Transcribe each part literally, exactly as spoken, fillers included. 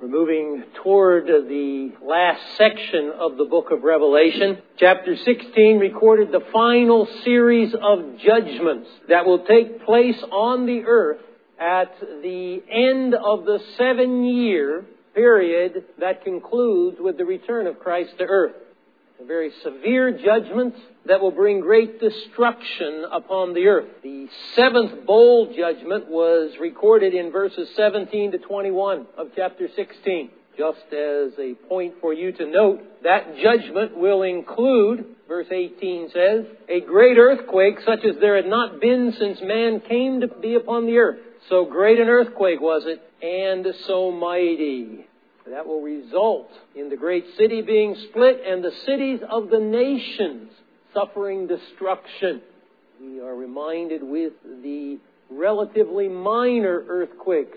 We're moving toward the last section of the book of Revelation. Chapter sixteen recorded the final series of judgments that will take place on the earth at the end of the seven-year period that concludes with the return of Christ to earth. A very severe judgments that will bring great destruction upon the earth. The seventh bowl judgment was recorded in verses seventeen to twenty-one of chapter sixteen. Just as a point for you to note, that judgment will include, verse eighteen says, a great earthquake such as there had not been since man came to be upon the earth. So great an earthquake was it, and so mighty. That will result in the great city being split and the cities of the nations suffering destruction. We are reminded with the relatively minor earthquakes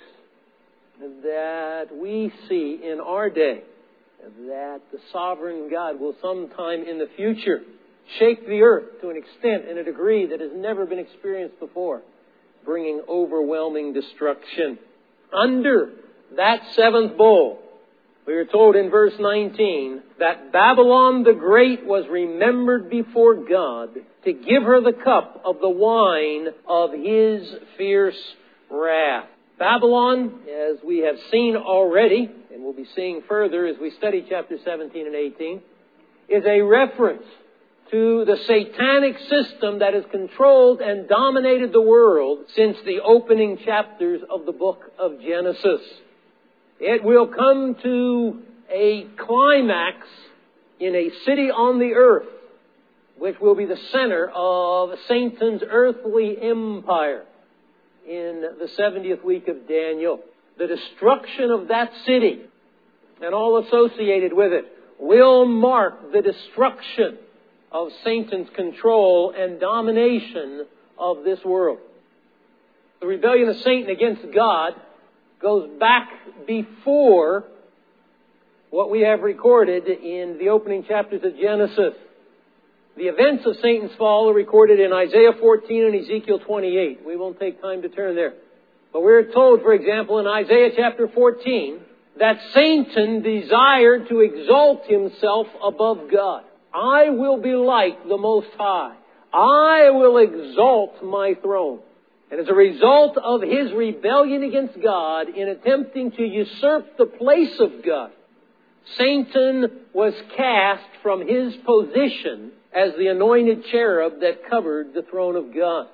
that we see in our day, that the sovereign God will sometime in the future shake the earth to an extent and a degree that has never been experienced before, bringing overwhelming destruction. Under that seventh bowl, we are told in verse nineteen that Babylon the Great was remembered before God to give her the cup of the wine of His fierce wrath. Babylon, as we have seen already, and we'll be seeing further as we study chapter seventeen and eighteen, is a reference to the satanic system that has controlled and dominated the world since the opening chapters of the book of Genesis. It will come to a climax in a city on the earth, which will be the center of Satan's earthly empire in the seventieth week of Daniel. The destruction of that city and all associated with it will mark the destruction of Satan's control and domination of this world. The rebellion of Satan against God goes back before what we have recorded in the opening chapters of Genesis. The events of Satan's fall are recorded in Isaiah fourteen and Ezekiel twenty-eight. We won't take time to turn there. But we're told, for example, in Isaiah chapter fourteen, that Satan desired to exalt himself above God. I will be like the Most High. I will exalt my throne. And as a result of his rebellion against God in attempting to usurp the place of God, Satan was cast from his position as the anointed cherub that covered the throne of God.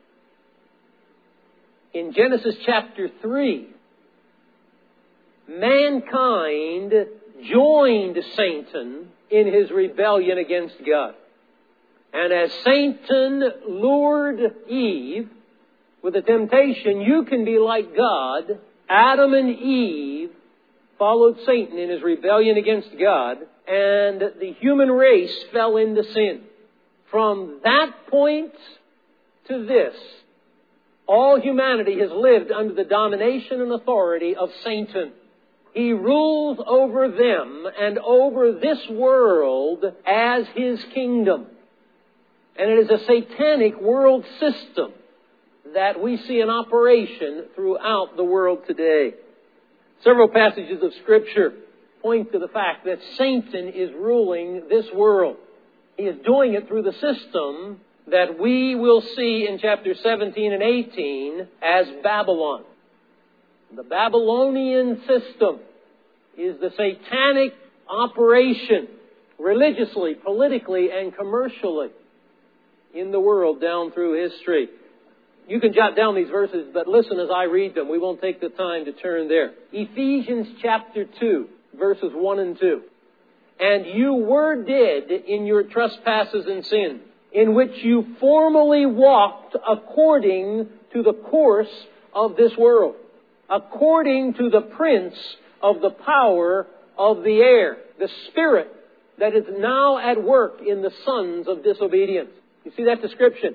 In Genesis chapter three, mankind joined Satan in his rebellion against God. And as Satan lured Eve with the temptation, you can be like God, Adam and Eve followed Satan in his rebellion against God, and the human race fell into sin. From that point to this, all humanity has lived under the domination and authority of Satan. He rules over them and over this world as his kingdom. And it is a satanic world system that we see in operation throughout the world today. Several passages of Scripture point to the fact that Satan is ruling this world. He is doing it through the system that we will see in chapter seventeen and eighteen as Babylon. The Babylonian system is the satanic operation, religiously, politically, and commercially, in the world down through history. You can jot down these verses, but listen as I read them. We won't take the time to turn there. Ephesians chapter two, verses one and two. And you were dead in your trespasses and sins, in which you formerly walked according to the course of this world, according to the prince of the power of the air, the spirit that is now at work in the sons of disobedience. You see that description?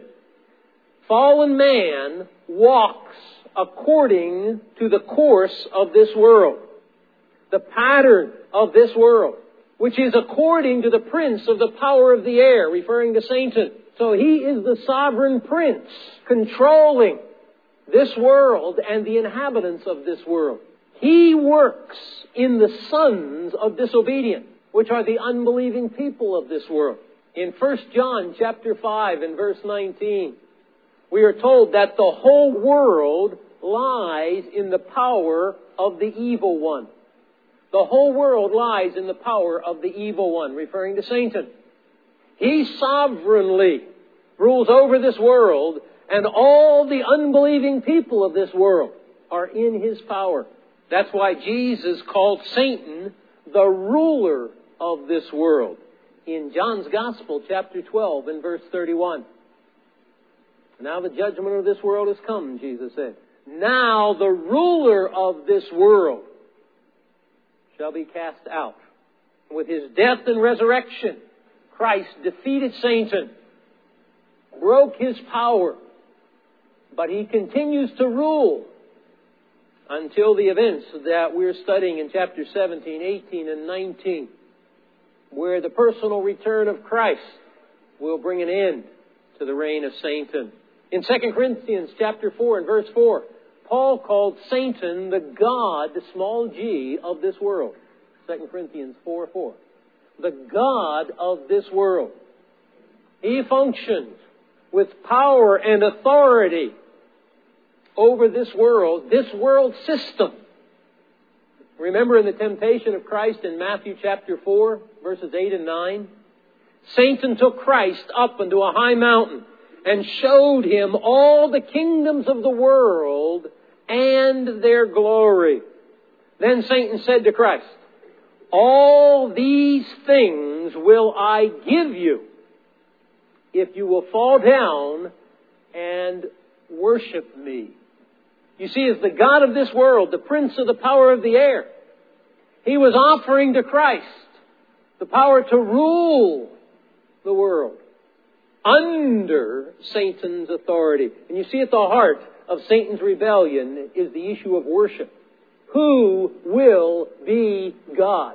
Fallen man walks according to the course of this world, the pattern of this world, which is according to the prince of the power of the air, referring to Satan. So he is the sovereign prince controlling this world and the inhabitants of this world. He works in the sons of disobedience, which are the unbelieving people of this world. In First John chapter five and verse nineteen, we are told that the whole world lies in the power of the evil one. The whole world lies in the power of the evil one, referring to Satan. He sovereignly rules over this world, and all the unbelieving people of this world are in his power. That's why Jesus called Satan the ruler of this world in John's Gospel, chapter twelve and verse thirty-one. Now the judgment of this world has come, Jesus said. Now the ruler of this world shall be cast out. With his death and resurrection, Christ defeated Satan, broke his power, but he continues to rule until the events that we're studying in chapter seventeen, eighteen, and nineteen, where the personal return of Christ will bring an end to the reign of Satan. In Second Corinthians chapter four and verse four, Paul called Satan the god, the small g, of this world. Second Corinthians four four. The god of this world. He functions with power and authority over this world, this world system. Remember in the temptation of Christ in Matthew chapter four, verses eight and nine? Satan took Christ up into a high mountain and showed him all the kingdoms of the world and their glory. Then Satan said to Christ, all these things will I give you if you will fall down and worship me. You see, as the God of this world, the prince of the power of the air, he was offering to Christ the power to rule the world under Satan's authority. And you see, at the heart of Satan's rebellion is the issue of worship. Who will be God?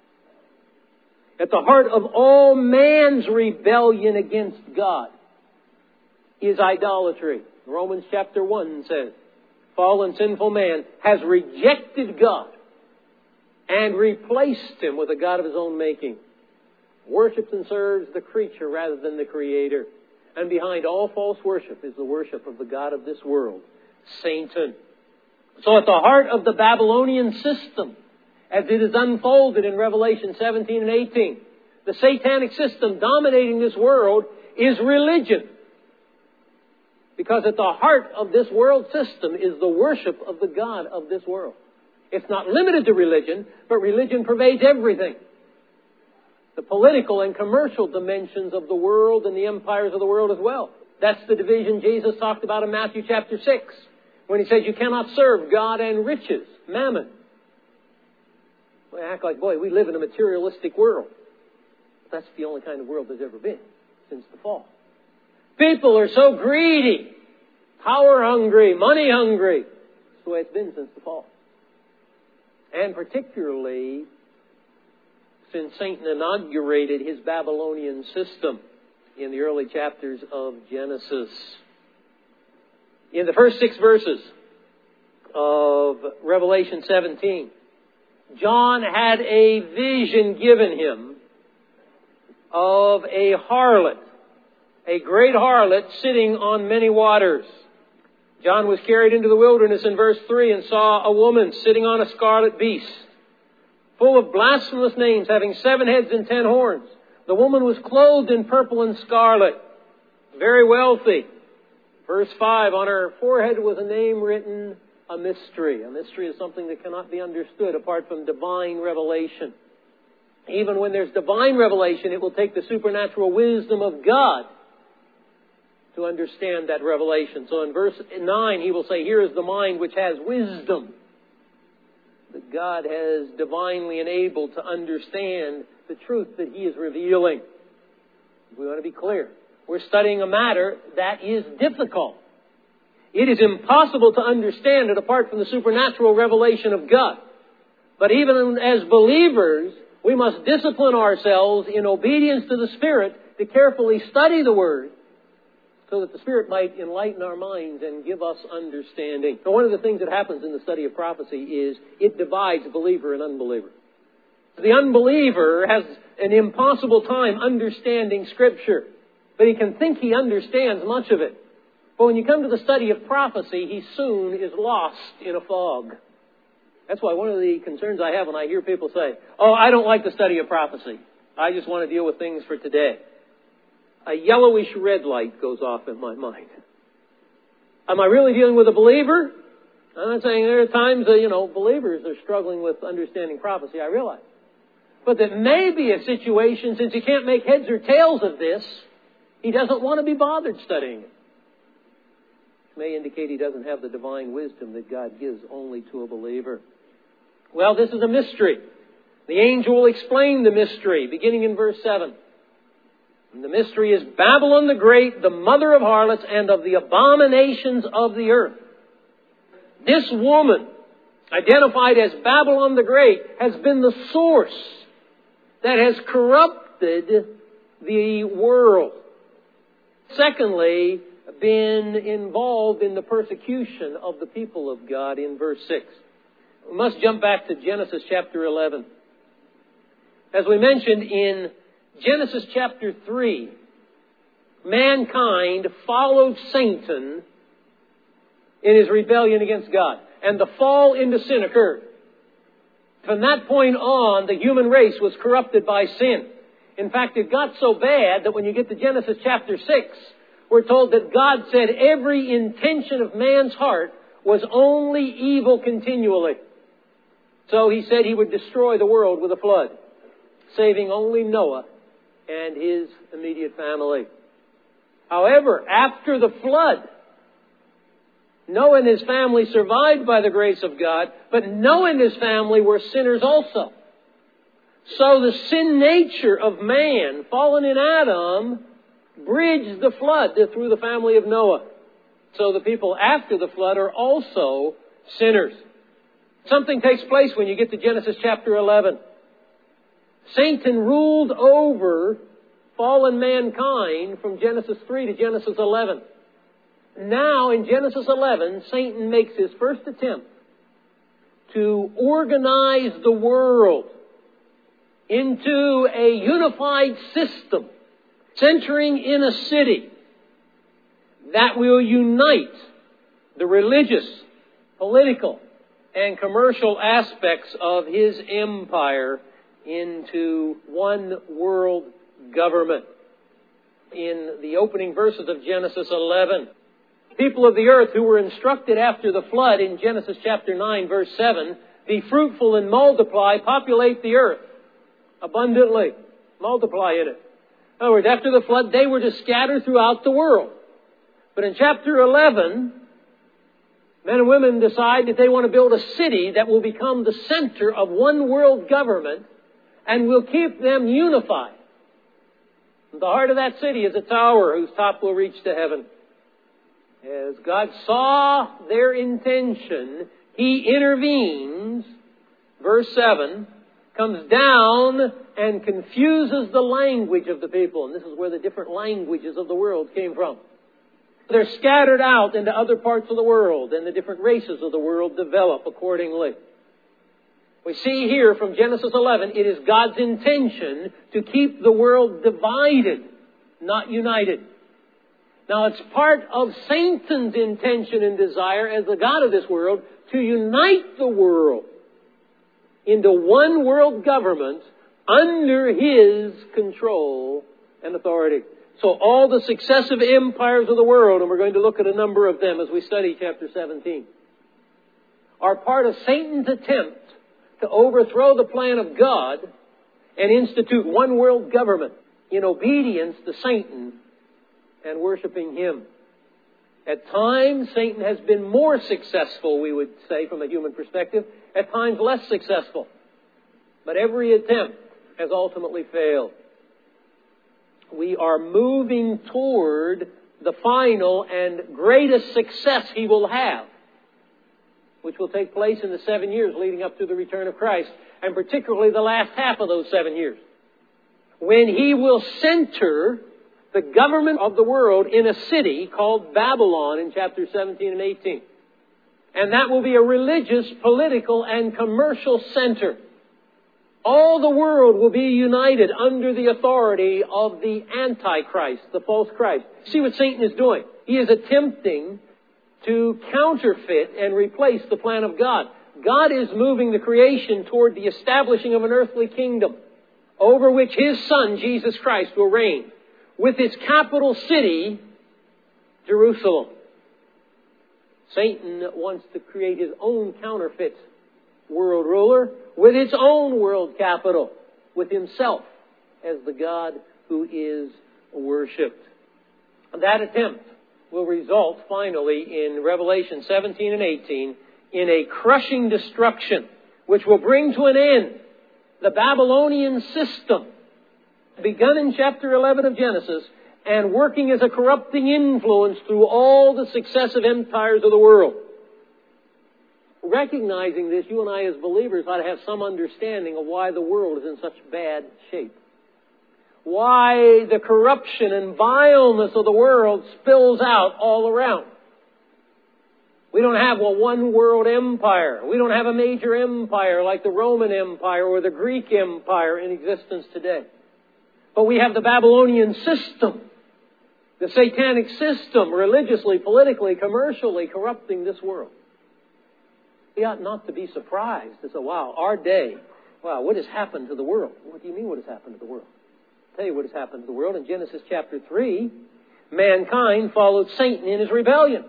At the heart of all man's rebellion against God is idolatry. Romans chapter one says, fallen sinful man has rejected God and replaced him with a god of his own making. Worships and serves the creature rather than the Creator. And behind all false worship is the worship of the god of this world, Satan. So at the heart of the Babylonian system, as it is unfolded in Revelation seventeen and eighteen, the satanic system dominating this world is religion. Because at the heart of this world system is the worship of the god of this world. It's not limited to religion, but religion pervades everything. The political and commercial dimensions of the world and the empires of the world as well. That's the division Jesus talked about in Matthew chapter six, when he says you cannot serve God and riches, mammon. We act like, boy, we live in a materialistic world. That's the only kind of world there's ever been since the fall. People are so greedy, power hungry, money hungry. That's the way it's been since the fall. And particularly since Satan inaugurated his Babylonian system in the early chapters of Genesis. In the first six verses of Revelation seventeen, John had a vision given him of a harlot, a great harlot sitting on many waters. John was carried into the wilderness in verse three and saw a woman sitting on a scarlet beast, full of blasphemous names, having seven heads and ten horns. The woman was clothed in purple and scarlet, very wealthy. Verse five, on her forehead was a name written, a mystery. A mystery is something that cannot be understood apart from divine revelation. Even when there's divine revelation, it will take the supernatural wisdom of God to understand that revelation. So in verse nine, he will say, here is the mind which has wisdom, that God has divinely enabled to understand the truth that he is revealing. We want to be clear. We're studying a matter that is difficult. It is impossible to understand it apart from the supernatural revelation of God. But even as believers, we must discipline ourselves in obedience to the Spirit to carefully study the Word so that the Spirit might enlighten our minds and give us understanding. So one of the things that happens in the study of prophecy is it divides believer and unbeliever. The unbeliever has an impossible time understanding Scripture, but he can think he understands much of it. But when you come to the study of prophecy, he soon is lost in a fog. That's why one of the concerns I have when I hear people say, oh, I don't like the study of prophecy. I just want to deal with things for today. A yellowish red light goes off in my mind. Am I really dealing with a believer? I'm not saying there are times that, you know, believers are struggling with understanding prophecy. I realize. But that may be a situation, since he can't make heads or tails of this, he doesn't want to be bothered studying it. It may indicate he doesn't have the divine wisdom that God gives only to a believer. Well, this is a mystery. The angel will explain the mystery, beginning in verse seven. And the mystery is Babylon the Great, the mother of harlots and of the abominations of the earth. This woman, identified as Babylon the Great, has been the source that has corrupted the world. Secondly, been involved in the persecution of the people of God in verse six. We must jump back to Genesis chapter eleven. As we mentioned in Genesis chapter three, mankind followed Satan in his rebellion against God, and the fall into sin occurred. From that point on, the human race was corrupted by sin. In fact, it got so bad that when you get to Genesis chapter six, we're told that God said every intention of man's heart was only evil continually. So he said he would destroy the world with a flood, saving only Noah and his immediate family. However, after the flood, Noah and his family survived by the grace of God, but Noah and his family were sinners also. So the sin nature of man, fallen in Adam, bridged the flood through the family of Noah. So the people after the flood are also sinners. Something takes place when you get to Genesis chapter eleven. Satan ruled over fallen mankind from Genesis three to Genesis eleven. Now, in Genesis eleven, Satan makes his first attempt to organize the world into a unified system, centering in a city that will unite the religious, political, and commercial aspects of his empire into one world government. In the opening verses of Genesis eleven, people of the earth who were instructed after the flood in Genesis chapter nine, verse seven, be fruitful and multiply, populate the earth abundantly, multiply in it. In other words, after the flood, they were to scatter throughout the world. But in chapter eleven, men and women decide that they want to build a city that will become the center of one world government and will keep them unified. The heart of that city is a tower whose top will reach to heaven. As God saw their intention, He intervenes, verse seven, comes down and confuses the language of the people. And this is where the different languages of the world came from. They're scattered out into other parts of the world, and the different races of the world develop accordingly. We see here from Genesis eleven, it is God's intention to keep the world divided, not united. Now, it's part of Satan's intention and desire as the God of this world to unite the world into one world government under His control and authority. So all the successive empires of the world, and we're going to look at a number of them as we study chapter seventeen, are part of Satan's attempt to overthrow the plan of God and institute one world government in obedience to Satan and worshiping him. At times, Satan has been more successful, we would say, from a human perspective. At times, less successful. But every attempt has ultimately failed. We are moving toward the final and greatest success he will have, which will take place in the seven years leading up to the return of Christ, and particularly the last half of those seven years, when he will center the government of the world in a city called Babylon in chapter seventeen and eighteen. And that will be a religious, political, and commercial center. All the world will be united under the authority of the Antichrist, the false Christ. See what Satan is doing? He is attempting to counterfeit and replace the plan of God. God is moving the creation toward the establishing of an earthly kingdom over which His Son, Jesus Christ, will reign, with its capital city, Jerusalem. Satan wants to create his own counterfeit world ruler with its own world capital, with himself as the God who is worshipped. That attempt will result finally in Revelation seventeen and eighteen in a crushing destruction which will bring to an end the Babylonian system begun in chapter eleven of Genesis and working as a corrupting influence through all the successive empires of the world. Recognizing this, you and I as believers ought to have some understanding of why the world is in such bad shape. Why the corruption and vileness of the world spills out all around. We don't have a one world empire. We don't have a major empire like the Roman Empire or the Greek Empire in existence today. But we have the Babylonian system, the satanic system, religiously, politically, commercially corrupting this world. We ought not to be surprised to say, wow, our day, wow, what has happened to the world? What do you mean what has happened to the world? I'll tell you what has happened to the world. In Genesis chapter three, mankind followed Satan in his rebellion.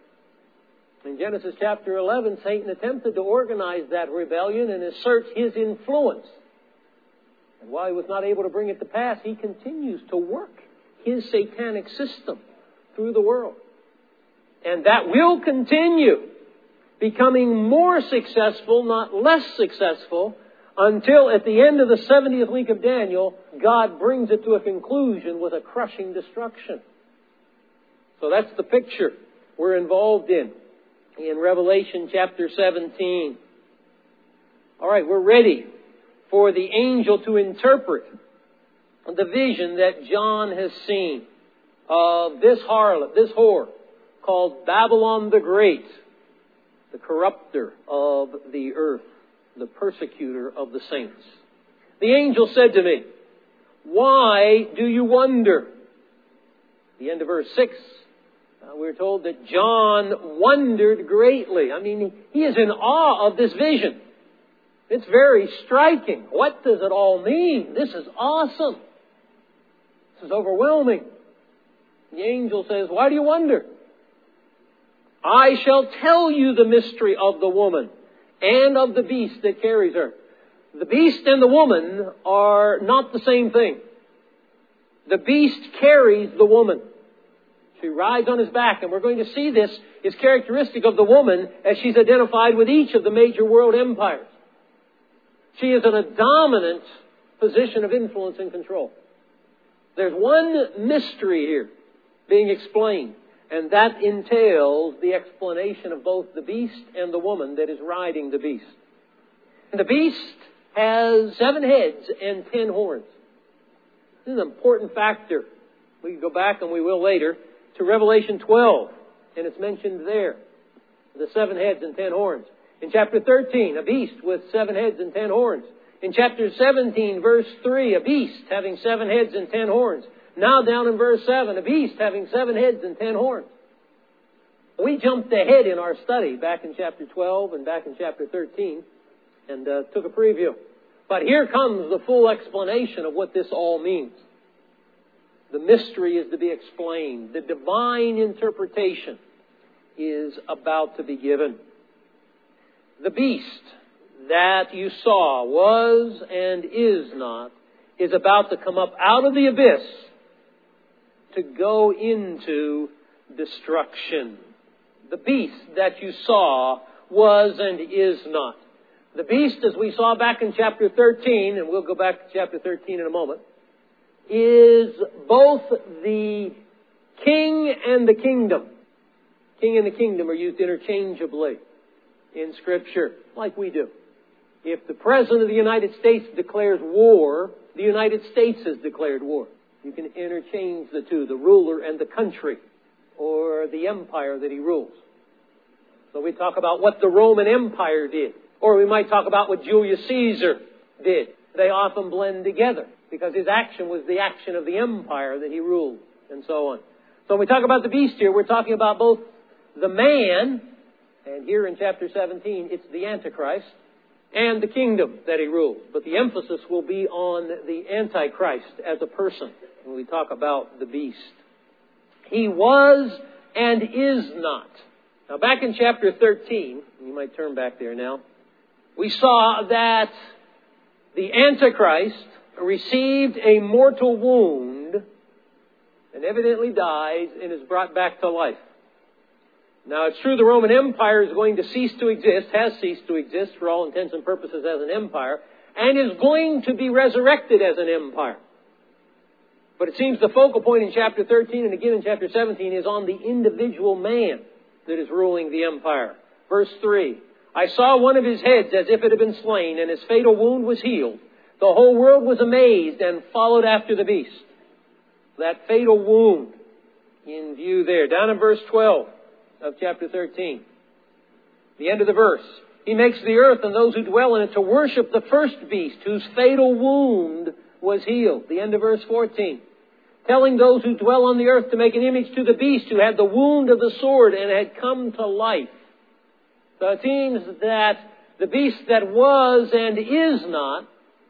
In Genesis chapter eleven, Satan attempted to organize that rebellion and assert his influence. And while he was not able to bring it to pass, he continues to work his satanic system through the world. And that will continue, becoming more successful, not less successful, until at the end of the seventieth week of Daniel, God brings it to a conclusion with a crushing destruction. So that's the picture we're involved in, in Revelation chapter seventeen. All right, we're ready for the angel to interpret the vision that John has seen of this harlot, this whore, called Babylon the Great, the corrupter of the earth, the persecutor of the saints. The angel said to me, "Why do you wonder?" The end of verse six, uh, we're told that John wondered greatly. I mean, he is in awe of this vision. It's very striking. What does it all mean? This is awesome. This is overwhelming. The angel says, "Why do you wonder? I shall tell you the mystery of the woman and of the beast that carries her." The beast and the woman are not the same thing. The beast carries the woman. She rides on his back, and we're going to see this is characteristic of the woman as she's identified with each of the major world empires. She is in a dominant position of influence and control. There's one mystery here being explained, and that entails the explanation of both the beast and the woman that is riding the beast. And the beast has seven heads and ten horns. This is an important factor. We can go back, and we will later, to Revelation twelve, and it's mentioned there. The seven heads and ten horns. In chapter thirteen, a beast with seven heads and ten horns. In chapter seventeen, verse three, a beast having seven heads and ten horns. Now down in verse seven, a beast having seven heads and ten horns. We jumped ahead in our study back in chapter twelve and back in chapter thirteen and uh, took a preview. But here comes the full explanation of what this all means. The mystery is to be explained. The divine interpretation is about to be given. The beast that you saw was and is not, is about to come up out of the abyss to go into destruction. The beast that you saw was and is not. The beast, as we saw back in chapter thirteen, and we'll go back to chapter thirteen in a moment, is both the king and the kingdom. King and the kingdom are used interchangeably in Scripture, like we do. If the President of the United States declares war, the United States has declared war. You can interchange the two, the ruler and the country, or the empire that he rules. So we talk about what the Roman Empire did, or we might talk about what Julius Caesar did. They often blend together because his action was the action of the empire that he ruled, and so on. So when we talk about the beast here, we're talking about both the man, and here in chapter seventeen, it's the Antichrist, and the kingdom that he rules. But the emphasis will be on the Antichrist as a person when we talk about the beast. He was and is not. Now back in chapter thirteen, you might turn back there now, we saw that the Antichrist received a mortal wound and evidently dies and is brought back to life. Now, it's true the Roman Empire is going to cease to exist, has ceased to exist for all intents and purposes as an empire, and is going to be resurrected as an empire. But it seems the focal point in chapter thirteen and again in chapter seventeen is on the individual man that is ruling the empire. Verse three, I saw one of his heads as if it had been slain, and his fatal wound was healed. The whole world was amazed and followed after the beast. That fatal wound in view there. Down in verse twelve of chapter thirteen. The end of the verse. He makes the earth and those who dwell in it to worship the first beast whose fatal wound was healed. The end of verse fourteen. Telling those who dwell on the earth to make an image to the beast who had the wound of the sword and had come to life. So it seems that the beast that was and is not,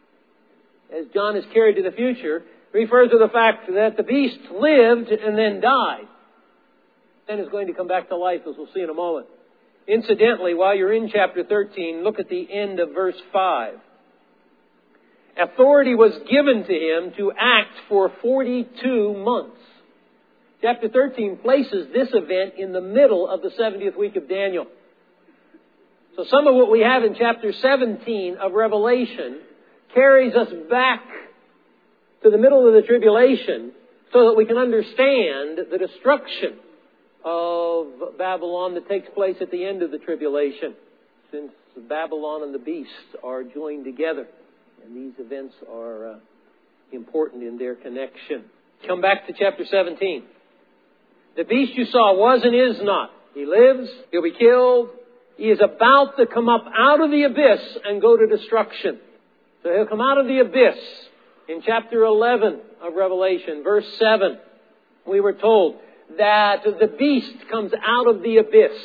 as John is carried to the future, refers to the fact that the beast lived and then died. Then is going to come back to life, as we'll see in a moment. Incidentally, while you're in chapter thirteen, look at the end of verse five. Authority was given to him to act for forty-two months. Chapter thirteen places this event in the middle of the seventieth week of Daniel. So some of what we have in chapter seventeen of Revelation carries us back to the middle of the tribulation so that we can understand the destruction of Babylon that takes place at the end of the tribulation, since Babylon and the beast are joined together. And these events are uh, important in their connection. Come back to chapter seventeen. The beast you saw was and is not. He lives. He'll be killed. He is about to come up out of the abyss and go to destruction. So he'll come out of the abyss. In chapter eleven of Revelation, verse seven, we were told that the beast comes out of the abyss.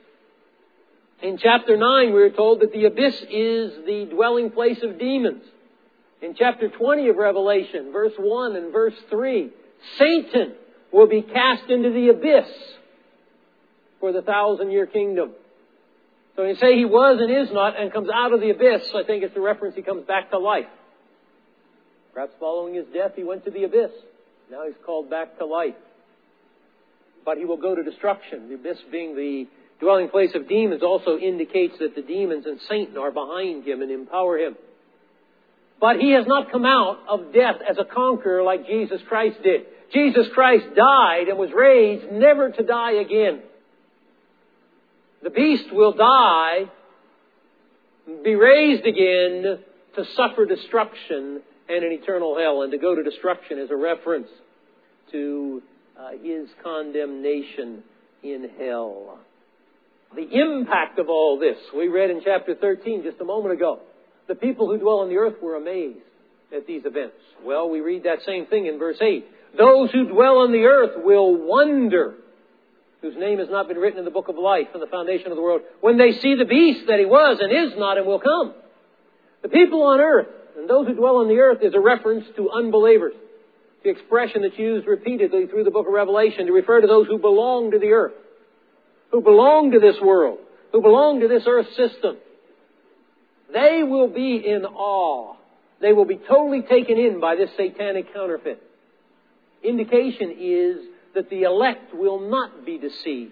In chapter nine, we were told that the abyss is the dwelling place of demons. In chapter twenty of Revelation, verse one and verse three, Satan will be cast into the abyss for the thousand-year kingdom. So when you say he was and is not and comes out of the abyss, I think it's a reference he comes back to life. Perhaps following his death, he went to the abyss. Now he's called back to life. But he will go to destruction. The abyss, being the dwelling place of demons, also indicates that the demons and Satan are behind him and empower him. But he has not come out of death as a conqueror like Jesus Christ did. Jesus Christ died and was raised never to die again. The beast will die, be raised again to suffer destruction and an eternal hell. And to go to destruction is a reference to uh, his condemnation in hell. The impact of all this, we read in chapter thirteen just a moment ago. The people who dwell on the earth were amazed at these events. Well, we read that same thing in verse eight. Those who dwell on the earth will wonder, whose name has not been written in the book of life from the foundation of the world, when they see the beast that he was and is not and will come. The people on earth and those who dwell on the earth is a reference to unbelievers. The expression that's used repeatedly through the book of Revelation to refer to those who belong to the earth, who belong to this world, who belong to this earth system. They will be in awe. They will be totally taken in by this satanic counterfeit. Indication is that the elect will not be deceived.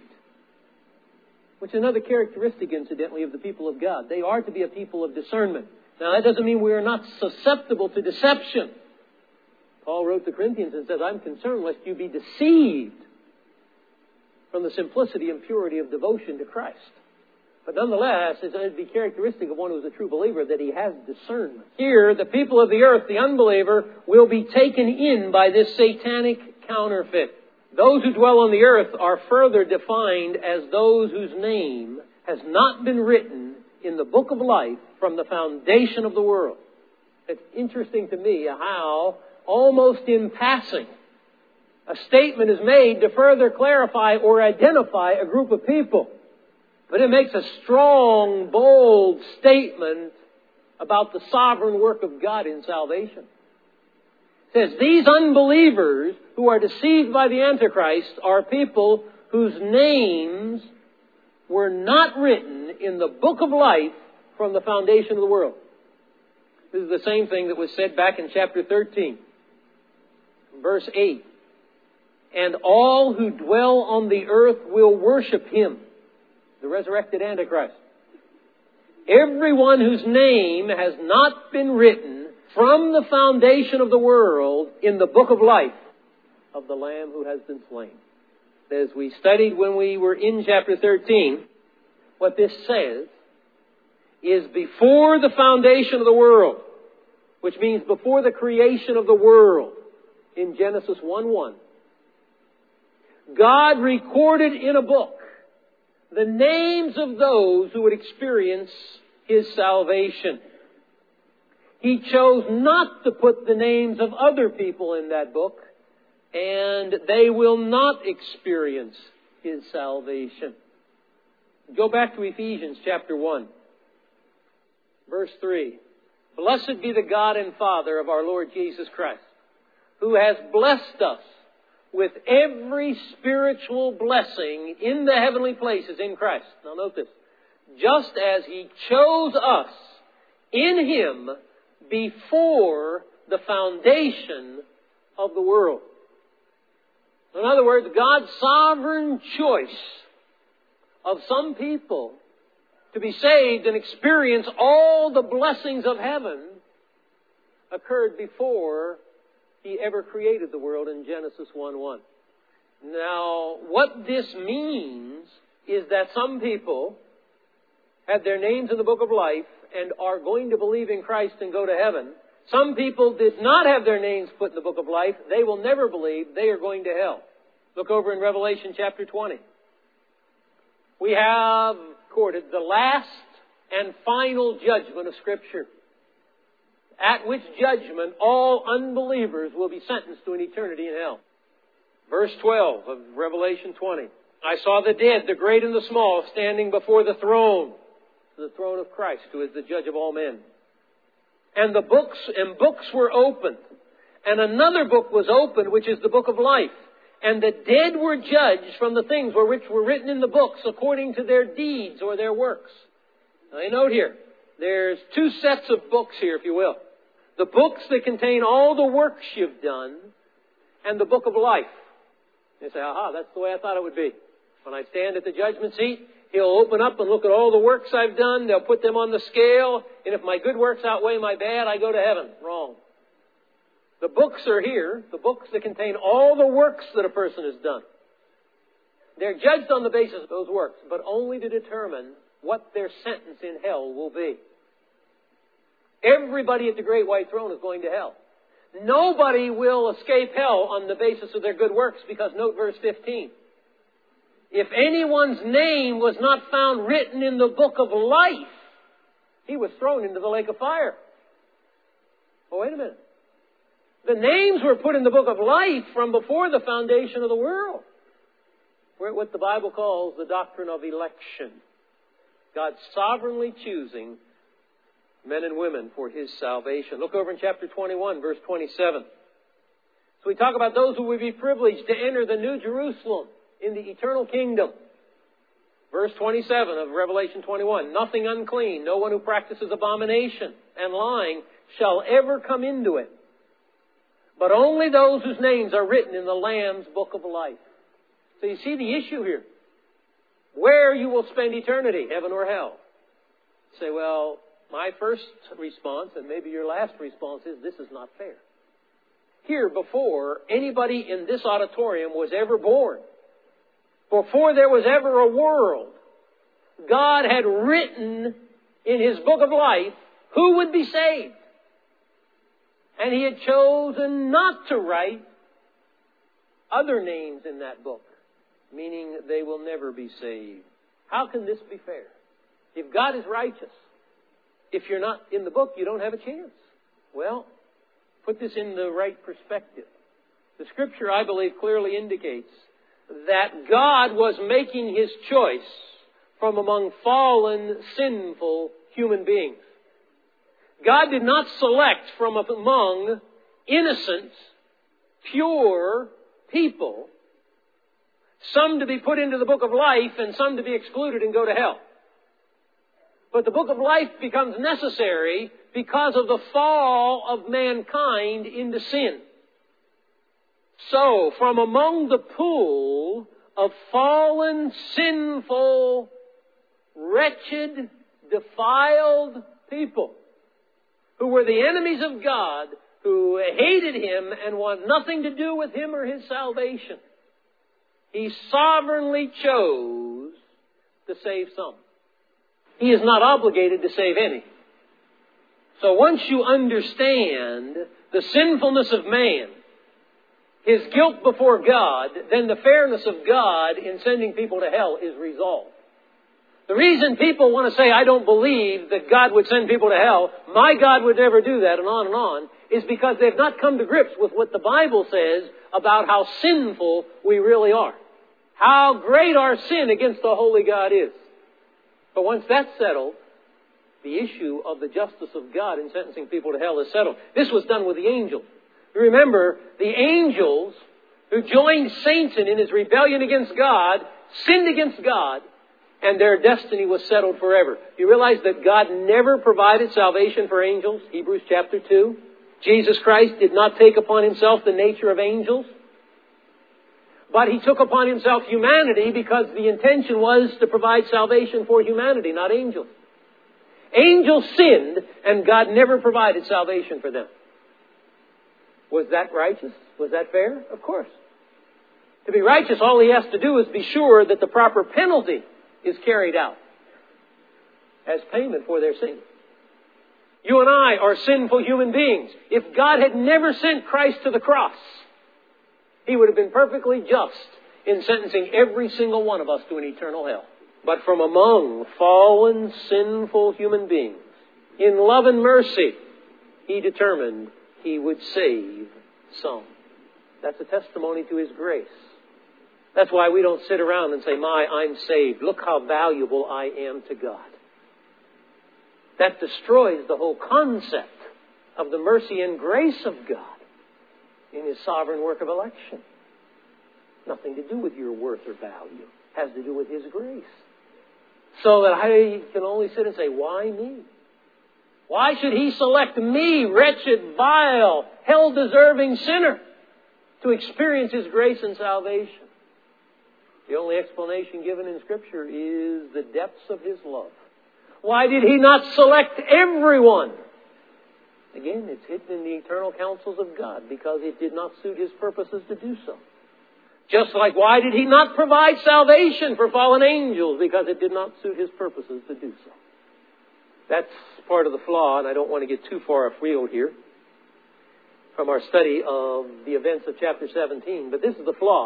Which is another characteristic, incidentally, of the people of God. They are to be a people of discernment. Now, that doesn't mean we are not susceptible to deception. Paul wrote to the Corinthians and says, I'm concerned lest you be deceived from the simplicity and purity of devotion to Christ. But nonetheless, it would be characteristic of one who is a true believer that he has discernment. Here, the people of the earth, the unbeliever, will be taken in by this satanic counterfeit. Those who dwell on the earth are further defined as those whose name has not been written in the book of life from the foundation of the world. It's interesting to me how, almost in passing, a statement is made to further clarify or identify a group of people. But it makes a strong, bold statement about the sovereign work of God in salvation. It says, these unbelievers who are deceived by the Antichrist are people whose names were not written in the book of life from the foundation of the world. This is the same thing that was said back in chapter thirteen, verse eight. And all who dwell on the earth will worship him, the resurrected Antichrist. Everyone whose name has not been written from the foundation of the world in the book of life of the Lamb who has been slain. As we studied when we were in chapter thirteen, what this says is before the foundation of the world, which means before the creation of the world, in Genesis one one, God recorded in a book the names of those who would experience his salvation. He chose not to put the names of other people in that book, and they will not experience his salvation. Go back to Ephesians chapter one, verse three. Blessed be the God and Father of our Lord Jesus Christ, who has blessed us with every spiritual blessing in the heavenly places in Christ. Now note this. Just as he chose us in him before the foundation of the world. In other words, God's sovereign choice of some people to be saved and experience all the blessings of heaven occurred before he ever created the world in Genesis one one. Now, what this means is that some people had their names in the book of life and are going to believe in Christ and go to heaven. Some people did not have their names put in the book of life. They will never believe. They are going to hell. Look over in Revelation chapter twenty. We have recorded the last and final judgment of Scripture, at which judgment all unbelievers will be sentenced to an eternity in hell. Verse twelve of Revelation twenty. I saw the dead, the great and the small, standing before the throne, the throne of Christ, who is the judge of all men. And the books and books were opened. And another book was opened, which is the book of life. And the dead were judged from the things which were written in the books according to their deeds or their works. Now, you note here, there's two sets of books here, if you will. The books that contain all the works you've done, and the book of life. You say, aha, that's the way I thought it would be. When I stand at the judgment seat, he'll open up and look at all the works I've done. They'll put them on the scale. And if my good works outweigh my bad, I go to heaven. Wrong. The books are here, the books that contain all the works that a person has done. They're judged on the basis of those works, but only to determine what their sentence in hell will be. Everybody at the great white throne is going to hell. Nobody will escape hell on the basis of their good works, because note verse fifteen. If anyone's name was not found written in the book of life, he was thrown into the lake of fire. Oh, wait a minute. The names were put in the book of life from before the foundation of the world. We're what the Bible calls the doctrine of election. God sovereignly choosing men and women for his salvation. Look over in chapter twenty-one, verse twenty-seven. So we talk about those who will be privileged to enter the New Jerusalem in the eternal kingdom. Verse twenty-seven of Revelation twenty-one. Nothing unclean, no one who practices abomination and lying shall ever come into it, but only those whose names are written in the Lamb's book of life. So you see the issue here. Where you will spend eternity, heaven or hell. You say, well, my first response, and maybe your last response, is this is not fair. Here, before anybody in this auditorium was ever born, before there was ever a world, God had written in His book of life who would be saved. And He had chosen not to write other names in that book, meaning they will never be saved. How can this be fair? If God is righteous, if you're not in the book, you don't have a chance. Well, put this in the right perspective. The Scripture, I believe, clearly indicates that God was making His choice from among fallen, sinful human beings. God did not select from among innocent, pure people, some to be put into the book of life and some to be excluded and go to hell. But the book of life becomes necessary because of the fall of mankind into sin. So, from among the pool of fallen, sinful, wretched, defiled people who were the enemies of God, who hated Him and want nothing to do with Him or His salvation, He sovereignly chose to save some. He is not obligated to save any. So once you understand the sinfulness of man, his guilt before God, then the fairness of God in sending people to hell is resolved. The reason people want to say, I don't believe that God would send people to hell, my God would never do that, and on and on, is because they've not come to grips with what the Bible says about how sinful we really are. How great our sin against the holy God is. But once that's settled, the issue of the justice of God in sentencing people to hell is settled. This was done with the angels. Remember, the angels who joined Satan in his rebellion against God, sinned against God, and their destiny was settled forever. You realize that God never provided salvation for angels? Hebrews chapter two. Jesus Christ did not take upon Himself the nature of angels. But He took upon Himself humanity because the intention was to provide salvation for humanity, not angels. Angels sinned, and God never provided salvation for them. Was that righteous? Was that fair? Of course. To be righteous, all He has to do is be sure that the proper penalty is carried out as payment for their sin. You and I are sinful human beings. If God had never sent Christ to the cross, He would have been perfectly just in sentencing every single one of us to an eternal hell. But from among fallen, sinful human beings, in love and mercy, He determined He would save some. That's a testimony to His grace. That's why we don't sit around and say, my, I'm saved. Look how valuable I am to God. That destroys the whole concept of the mercy and grace of God in His sovereign work of election. Nothing to do with your worth or value. It has to do with His grace. So that I can only sit and say, why me? Why should He select me, wretched, vile, hell-deserving sinner, to experience His grace and salvation? The only explanation given in Scripture is the depths of His love. Why did He not select everyone? Again, it's hidden in the eternal counsels of God because it did not suit His purposes to do so. Just like why did He not provide salvation for fallen angels? Because it did not suit His purposes to do so. That's part of the flaw, and I don't want to get too far afield here from our study of the events of chapter seventeen. But this is the flaw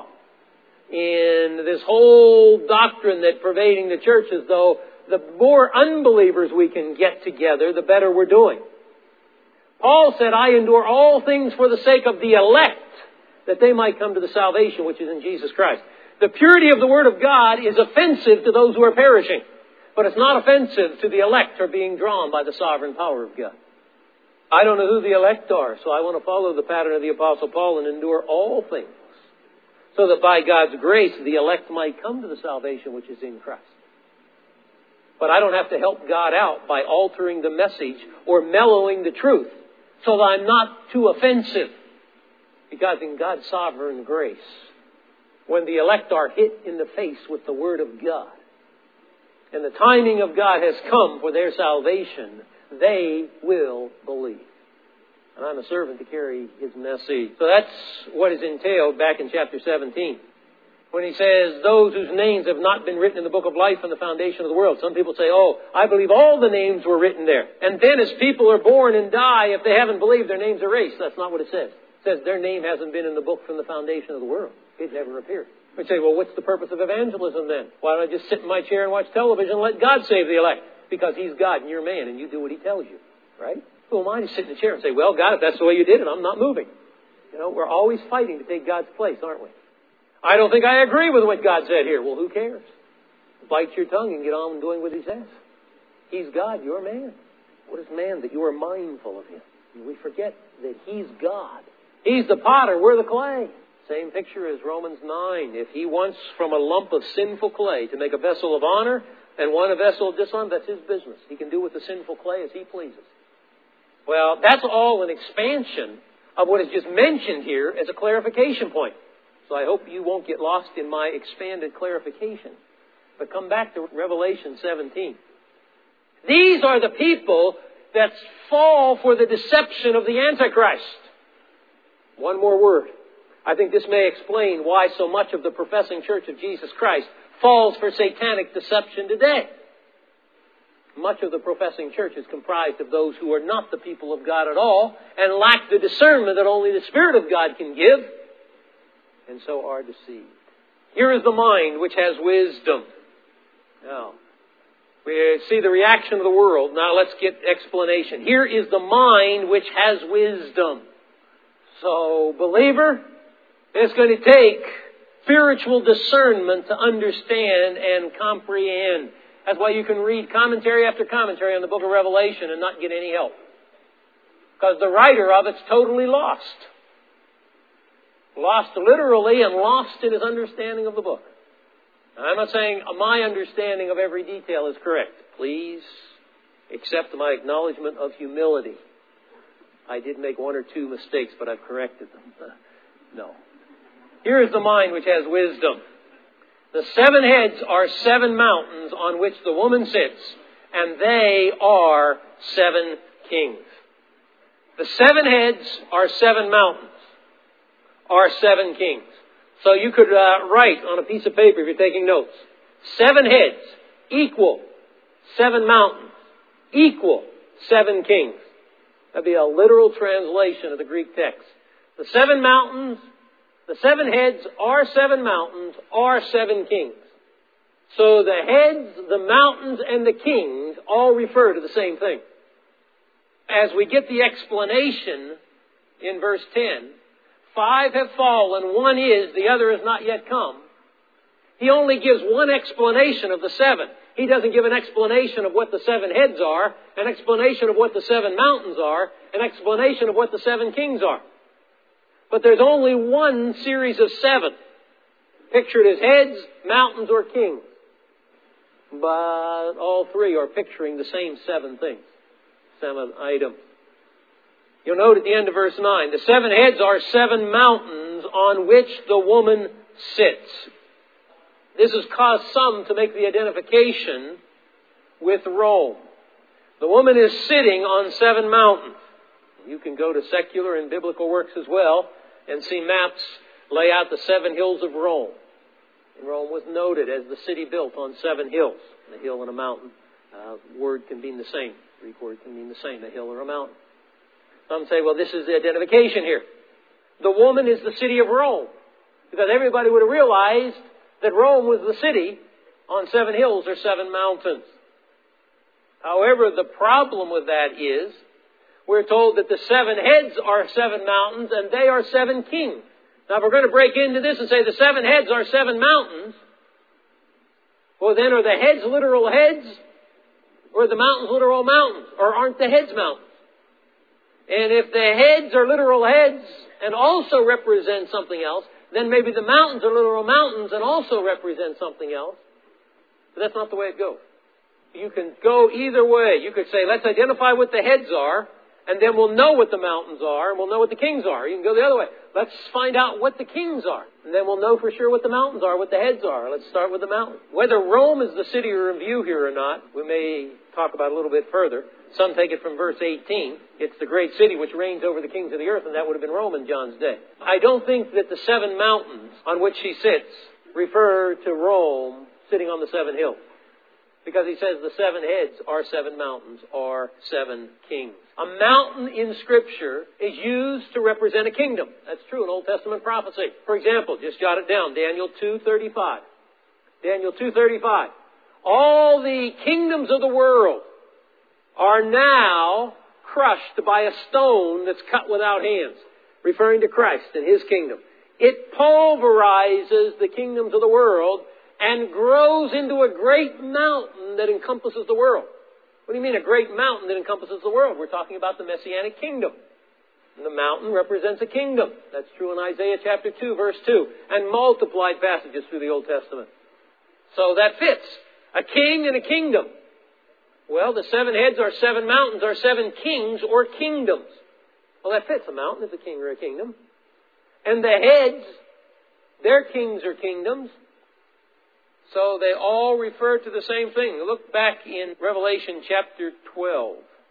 in this whole doctrine that pervading the church, as though the more unbelievers we can get together, the better we're doing. Paul said, I endure all things for the sake of the elect, that they might come to the salvation which is in Jesus Christ. The purity of the Word of God is offensive to those who are perishing, but it's not offensive to the elect who are being drawn by the sovereign power of God. I don't know who the elect are, so I want to follow the pattern of the Apostle Paul and endure all things, so that by God's grace the elect might come to the salvation which is in Christ. But I don't have to help God out by altering the message or mellowing the truth so that I'm not too offensive. Because in God's sovereign grace, when the elect are hit in the face with the Word of God, and the timing of God has come for their salvation, they will believe. And I'm a servant to carry His message. So that's what is entailed back in chapter seventeen. when he says those whose names have not been written in the book of life from the foundation of the world. Some people say, oh, I believe all the names were written there. And then as people are born and die, if they haven't believed, their names are erased. That's not what it says. It says their name hasn't been in the book from the foundation of the world. It never appeared. We say, well, what's the purpose of evangelism then? Why don't I just sit in my chair and watch television and let God save the elect? Because He's God and you're man and you do what He tells you. Right? Who am I to sit in the chair and say, well, God, if that's the way you did it, I'm not moving. You know, we're always fighting to take God's place, aren't we? I don't think I agree with what God said here. Well, who cares? Bite your tongue and get on doing what He says. He's God, you're man. What is man that you are mindful of Him? And we forget that He's God. He's the potter, we're the clay. Same picture as Romans nine. If He wants from a lump of sinful clay to make a vessel of honor and one a vessel of dishonor, that's His business. He can do with the sinful clay as He pleases. Well, that's all an expansion of what is just mentioned here as a clarification point. So I hope you won't get lost in my expanded clarification. But come back to Revelation seventeen. These are the people that fall for the deception of the Antichrist. One more word. I think this may explain why so much of the professing Church of Jesus Christ falls for satanic deception today. Much of the professing church is comprised of those who are not the people of God at all and lack the discernment that only the Spirit of God can give, and so are deceived. Here is the mind which has wisdom. Now, we see the reaction of the world. Now let's get explanation. Here is the mind which has wisdom. So, believer, it's going to take spiritual discernment to understand and comprehend. That's why you can read commentary after commentary on the book of Revelation and not get any help. Because the writer of it's totally lost. Lost literally and lost in his understanding of the book. Now, I'm not saying my understanding of every detail is correct. Please accept my acknowledgement of humility. I did make one or two mistakes, but I've corrected them. No. Here is the mind which has wisdom. The seven heads are seven mountains on which the woman sits, and they are seven kings. The seven heads are seven mountains, are seven kings. So you could uh, write on a piece of paper if you're taking notes. Seven heads equal seven mountains equal seven kings. That'd be a literal translation of the Greek text. The seven mountains, the seven heads are seven mountains, are seven kings. So the heads, the mountains, and the kings all refer to the same thing. As we get the explanation in verse ten, five have fallen, one is, the other has not yet come. He only gives one explanation of the seven. He doesn't give an explanation of what the seven heads are, an explanation of what the seven mountains are, an explanation of what the seven kings are. But there's only one series of seven, pictured as heads, mountains, or kings. But all three are picturing the same seven things, seven items. You'll note at the end of verse nine, the seven heads are seven mountains on which the woman sits. This has caused some to make the identification with Rome. The woman is sitting on seven mountains. You can go to secular and biblical works as well and see maps lay out the seven hills of Rome. And Rome was noted as the city built on seven hills. A hill and a mountain. Uh, word can mean the same. Greek word can mean the same, a hill or a mountain. Some say, well, this is the identification here. The woman is the city of Rome. Because everybody would have realized that Rome was the city on seven hills or seven mountains. However, the problem with that is, we're told that the seven heads are seven mountains and they are seven kings. Now, if we're going to break into this and say the seven heads are seven mountains, well, then are the heads literal heads? Or are the mountains literal mountains? Or aren't the heads mountains? And if the heads are literal heads and also represent something else, then maybe the mountains are literal mountains and also represent something else. But that's not the way it goes. You can go either way. You could say, let's identify what the heads are, and then we'll know what the mountains are, and we'll know what the kings are. You can go the other way. Let's find out what the kings are, and then we'll know for sure what the mountains are, what the heads are. Let's start with the mountains. Whether Rome is the city we're in view here or not, we may talk about a little bit further. Some take it from verse eighteen. It's the great city which reigns over the kings of the earth, and that would have been Rome in John's day. I don't think that the seven mountains on which she sits refer to Rome sitting on the seven hills. Because he says the seven heads are seven mountains, or seven kings. A mountain in Scripture is used to represent a kingdom. That's true in Old Testament prophecy. For example, just jot it down, Daniel two thirty-five. Daniel two thirty-five. All the kingdoms of the world are now crushed by a stone that's cut without hands, referring to Christ and His kingdom. It pulverizes the kingdoms of the world and grows into a great mountain that encompasses the world. What do you mean a great mountain that encompasses the world? We're talking about the Messianic kingdom. And the mountain represents a kingdom. That's true in Isaiah chapter two, verse two, and multiplied passages through the Old Testament. So that fits. A king and a kingdom. Well, the seven heads are seven mountains, are seven kings or kingdoms. Well, that fits. A mountain is a king or a kingdom. And the heads, they're kings or kingdoms. So they all refer to the same thing. Look back in Revelation chapter twelve,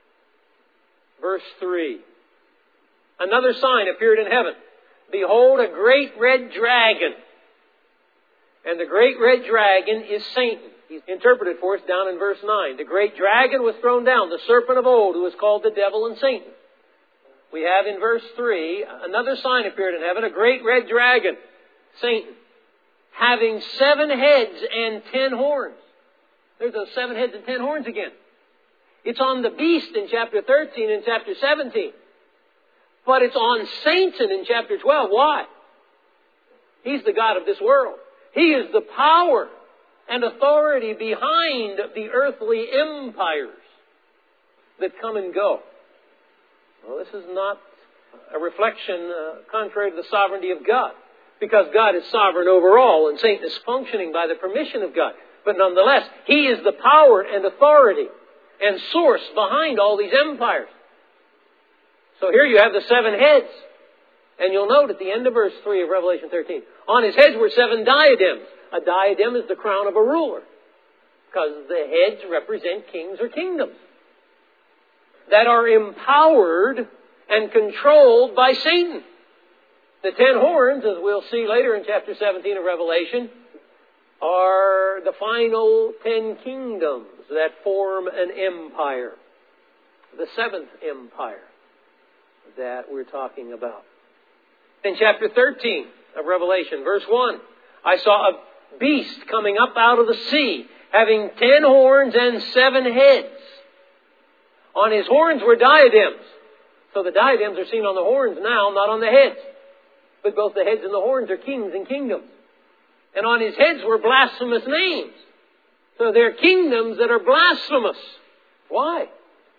verse three. Another sign appeared in heaven. Behold, a great red dragon. And the great red dragon is Satan. He's interpreted for us down in verse nine. The great dragon was thrown down, the serpent of old, who was called the devil and Satan. We have in verse three, another sign appeared in heaven, a great red dragon, Satan, having seven heads and ten horns. There's those seven heads and ten horns again. It's on the beast in chapter thirteen and chapter seventeen. But it's on Satan in chapter twelve. Why? He's the god of this world. He is the power and authority behind the earthly empires that come and go. Well, this is not a reflection uh, contrary to the sovereignty of God, because God is sovereign over all, and Satan is functioning by the permission of God. But nonetheless, he is the power and authority and source behind all these empires. So here you have the seven heads. And you'll note at the end of verse three of Revelation thirteen, on his heads were seven diadems. A diadem is the crown of a ruler, because the heads represent kings or kingdoms that are empowered and controlled by Satan. The ten horns, as we'll see later in chapter seventeen of Revelation, are the final ten kingdoms that form an empire. The seventh empire that we're talking about. In chapter thirteen of Revelation, verse one, I saw a beast coming up out of the sea, having ten horns and seven heads. On his horns were diadems. So the diadems are seen on the horns now, not on the heads. But both the heads and the horns are kings and kingdoms. And on his heads were blasphemous names. So they're kingdoms that are blasphemous. Why?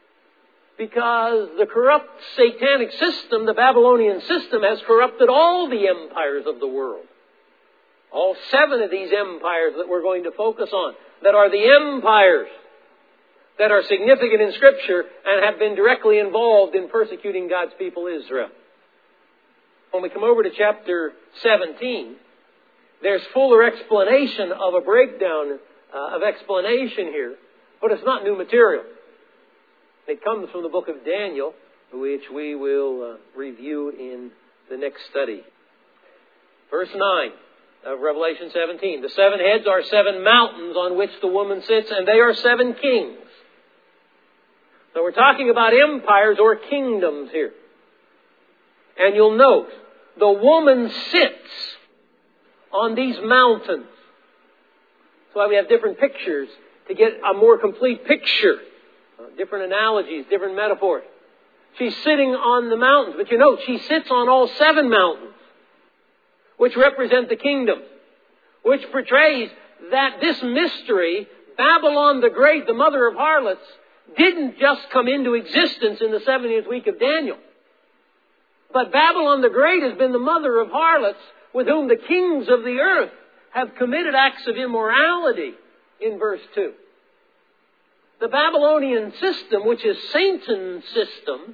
Because the corrupt satanic system, the Babylonian system, has corrupted all the empires of the world. All seven of these empires that we're going to focus on, that are the empires that are significant in Scripture and have been directly involved in persecuting God's people Israel. When we come over to chapter seventeen, there's fuller explanation of a breakdown uh, of explanation here, but it's not new material. It comes from the book of Daniel, which we will uh, review in the next study. Verse nine of Revelation seventeen. The seven heads are seven mountains on which the woman sits, and they are seven kings. So we're talking about empires or kingdoms here. And you'll note, the woman sits on these mountains. That's why we have different pictures, to get a more complete picture. Different analogies, different metaphors. She's sitting on the mountains. But you note, she sits on all seven mountains, which represent the kingdom, which portrays that this mystery, Babylon the Great, the mother of harlots, didn't just come into existence in the seventieth week of Daniel. But Babylon the Great has been the mother of harlots with whom the kings of the earth have committed acts of immorality in verse two. The Babylonian system, which is Satan's system,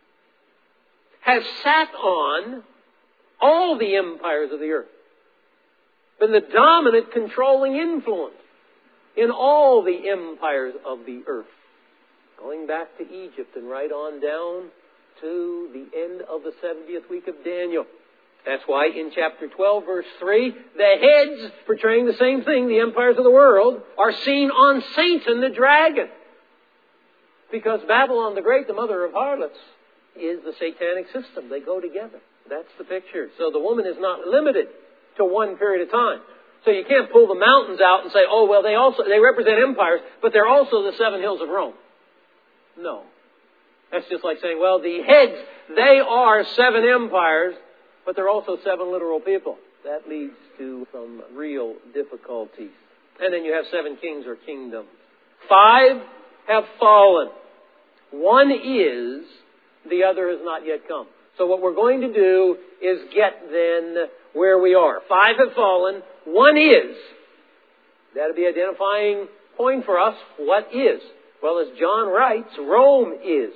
has sat on all the empires of the earth. Been the dominant controlling influence in all the empires of the earth. Going back to Egypt and right on down to the end of the seventieth week of Daniel. That's why in chapter twelve, verse three, the heads, portraying the same thing, the empires of the world, are seen on Satan the dragon. Because Babylon the Great, the mother of harlots, is the satanic system. They go together. That's the picture. So the woman is not limited to one period of time. So you can't pull the mountains out and say, oh, well, they also they represent empires, but they're also the seven hills of Rome. No. That's just like saying, well, the heads, they are seven empires, but they're also seven literal people. That leads to some real difficulties. And then you have seven kings or kingdoms. Five have fallen. One is, the other has not yet come. So what we're going to do is get then where we are. Five have fallen. One is. That'll be identifying point for us. What is? Well, as John writes, Rome is.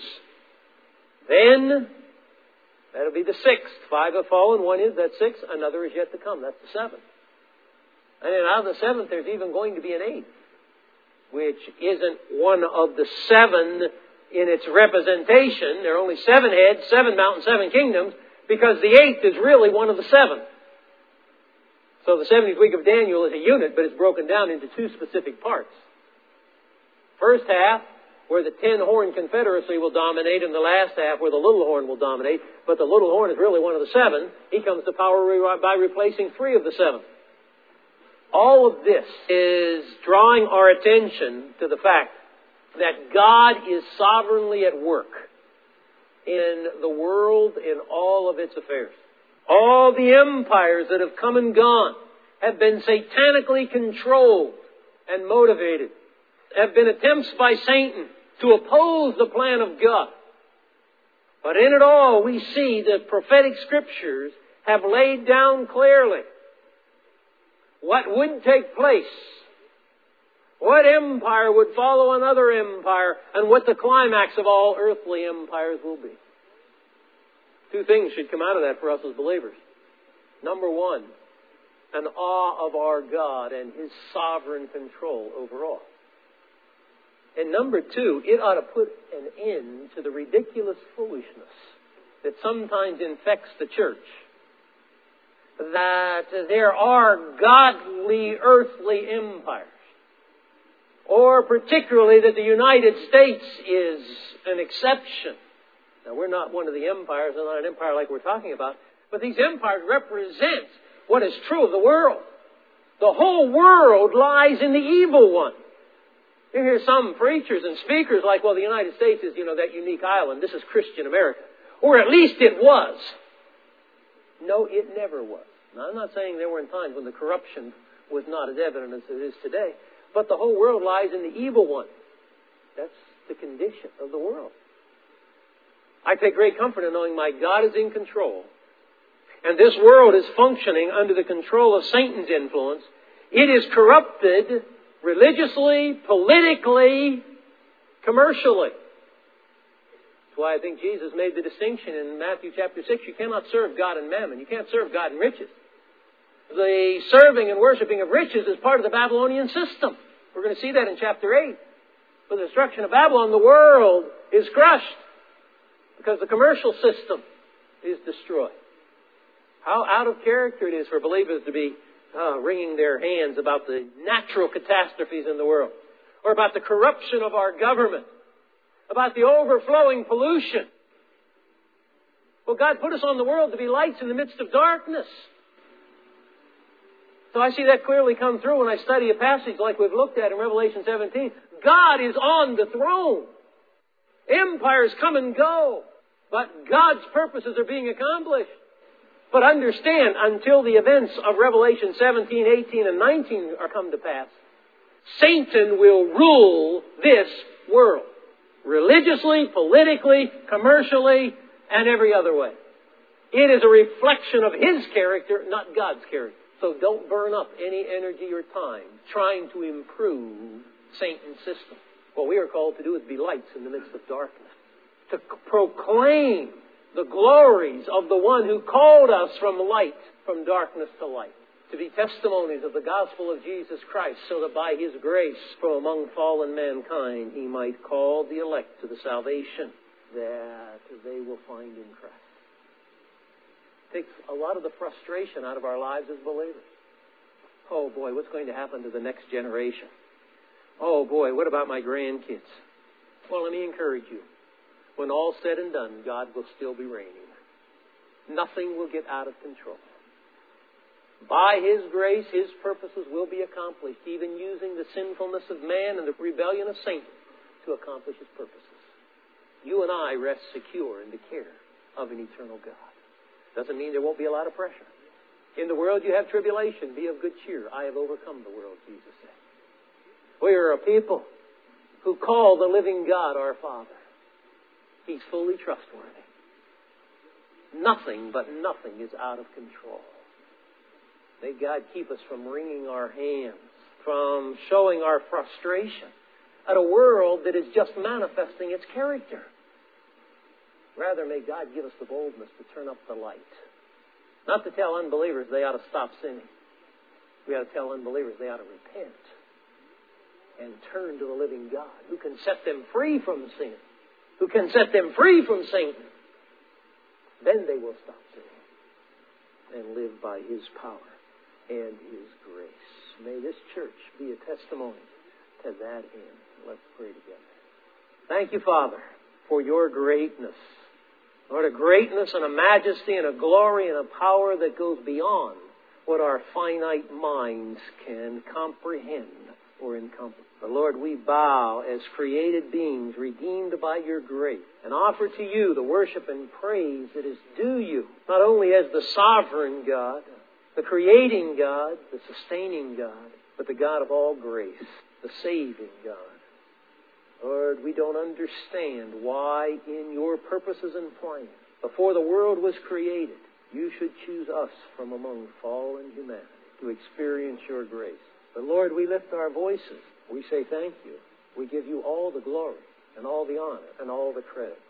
Then, that'll be the sixth. Five have fallen. One is. That's six. Another is yet to come. That's the seventh. And then out of the seventh, there's even going to be an eighth, which isn't one of the seven in its representation. There are only seven heads, seven mountains, seven kingdoms, because the eighth is really one of the seven. So the seventieth week of Daniel is a unit, but it's broken down into two specific parts. First half, where the ten-horn confederacy will dominate, and the last half, where the little horn will dominate. But the little horn is really one of the seven. He comes to power by replacing three of the seven. All of this is drawing our attention to the fact that God is sovereignly at work in the world, in all of its affairs. All the empires that have come and gone have been satanically controlled and motivated, have been attempts by Satan to oppose the plan of God. But in it all, we see the prophetic scriptures have laid down clearly what would take place, what empire would follow another empire, and what the climax of all earthly empires will be. Two things should come out of that for us as believers. Number one, an awe of our God and His sovereign control over all. And number two, it ought to put an end to the ridiculous foolishness that sometimes infects the church, that there are godly earthly empires, or particularly that the United States is an exception. Now, we're not one of the empires, we're not an empire like we're talking about, but these empires represent what is true of the world. The whole world lies in the evil one. You hear some preachers and speakers like, well, the United States is, you know, that unique island. This is Christian America. Or at least it was. No, it never was. Now, I'm not saying there weren't times when the corruption was not as evident as it is today, but the whole world lies in the evil one. That's the condition of the world. I take great comfort in knowing my God is in control, and this world is functioning under the control of Satan's influence. It is corrupted religiously, politically, commercially. That's why I think Jesus made the distinction in Matthew chapter six. You cannot serve God and mammon. You can't serve God and riches. The serving and worshiping of riches is part of the Babylonian system. We're going to see that in chapter eight. With the destruction of Babylon, the world is crushed because the commercial system is destroyed. How out of character it is for believers to be uh, wringing their hands about the natural catastrophes in the world, or about the corruption of our government, about the overflowing pollution. Well, God put us on the world to be lights in the midst of darkness. So I see that clearly come through when I study a passage like we've looked at in Revelation seventeen. God is on the throne. Empires come and go, but God's purposes are being accomplished. But understand, until the events of Revelation seventeen, eighteen, and nineteen are come to pass, Satan will rule this world. Religiously, politically, commercially, and every other way. It is a reflection of his character, not God's character. So don't burn up any energy or time trying to improve Satan's system. What we are called to do is be lights in the midst of darkness. To proclaim the glories of the one who called us from light, from darkness to light. To be testimonies of the gospel of Jesus Christ, so that by His grace from among fallen mankind He might call the elect to the salvation that they will find in Christ. Takes a lot of the frustration out of our lives as believers. Oh boy, what's going to happen to the next generation? Oh boy, what about my grandkids? Well, let me encourage you. When all's said and done, God will still be reigning. Nothing will get out of control. By His grace, His purposes will be accomplished, even using the sinfulness of man and the rebellion of Satan to accomplish His purposes. You and I rest secure in the care of an eternal God. Doesn't mean there won't be a lot of pressure. In the world you have tribulation. Be of good cheer. I have overcome the world, Jesus said. We are a people who call the living God our Father. He's fully trustworthy. Nothing but nothing is out of control. May God keep us from wringing our hands, from showing our frustration at a world that is just manifesting its character. Rather, may God give us the boldness to turn up the light. Not to tell unbelievers they ought to stop sinning. We ought to tell unbelievers they ought to repent and turn to the living God who can set them free from sin, who can set them free from Satan. Then they will stop sinning and live by His power and His grace. May this church be a testimony to that end. Let's pray together. Thank you, Father, for your greatness. Lord, a greatness and a majesty and a glory and a power that goes beyond what our finite minds can comprehend or encompass. But Lord, we bow as created beings redeemed by your grace and offer to you the worship and praise that is due you, not only as the sovereign God, the creating God, the sustaining God, but the God of all grace, the saving God. Lord, we don't understand why in your purposes and plans, before the world was created, you should choose us from among fallen humanity to experience your grace. But Lord, we lift our voices. We say thank you. We give you all the glory and all the honor and all the credit.